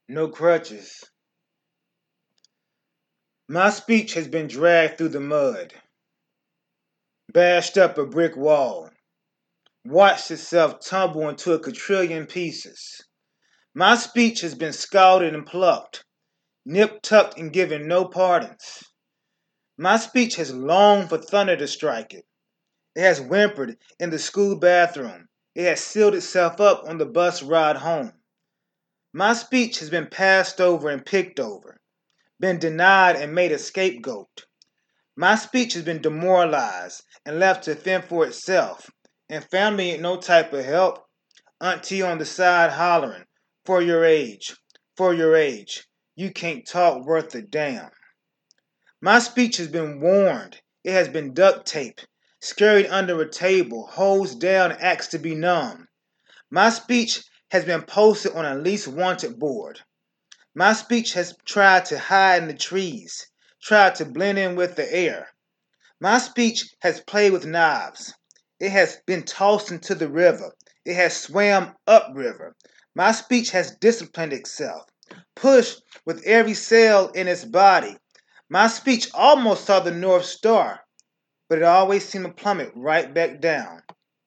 No crutches. My speech has been dragged through the mud, bashed up a brick wall, watched itself tumble into a quadrillion pieces. My speech has been scalded and plucked, nipped, tucked, and given no pardons. My speech has longed for thunder to strike it. It has whimpered in the school bathroom. It has sealed itself up on the bus ride home. My speech has been passed over and picked over, been denied and made a scapegoat. My speech has been demoralized and left to fend for itself, and family ain't no type of help. Auntie on the side hollering, for your age, for your age, you can't talk worth a damn. My speech has been warned, it has been duct taped, scurried under a table, hosed down, and asked to be numb. My speech has been posted on a least wanted board. My speech has tried to hide in the trees, tried to blend in with the air. My speech has played with knives. It has been tossed into the river. It has swam upriver. My speech has disciplined itself, pushed with every cell in its body. My speech almost saw the North Star, but it always seemed to plummet right back down.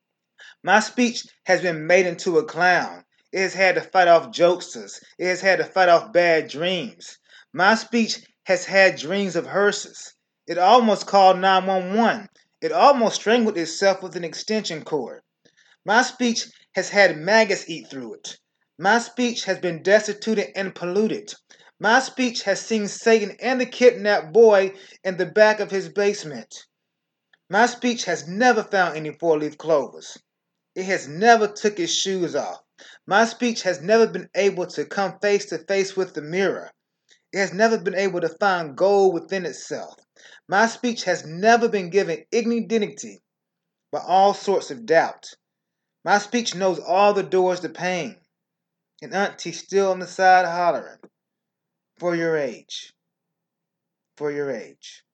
My speech has been made into a clown. It has had to fight off jokesters. It has had to fight off bad dreams. My speech has had dreams of hearses. It almost called 911. It almost strangled itself with an extension cord. My speech has had maggots eat through it. My speech has been destituted and polluted. My speech has seen Satan and the kidnapped boy in the back of his basement. My speech has never found any four-leaf clovers. It has never took its shoes off. My speech has never been able to come face to face with the mirror. It has never been able to find gold within itself. My speech has never been given dignity by all sorts of doubt. My speech knows all the doors to pain. And Auntie's still on the side hollering, for your age, for your age.